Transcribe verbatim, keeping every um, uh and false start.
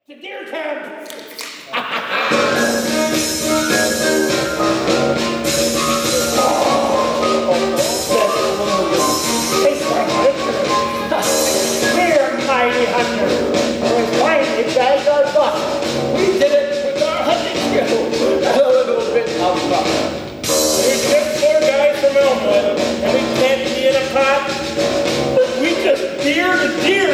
To deer camp! We're mighty hunters. We finally bagged our buck. We did it with our hunting skill. A little bit of luck. We're just four guys from Elmwood, and we can't be in a pot, but we just deer to deer.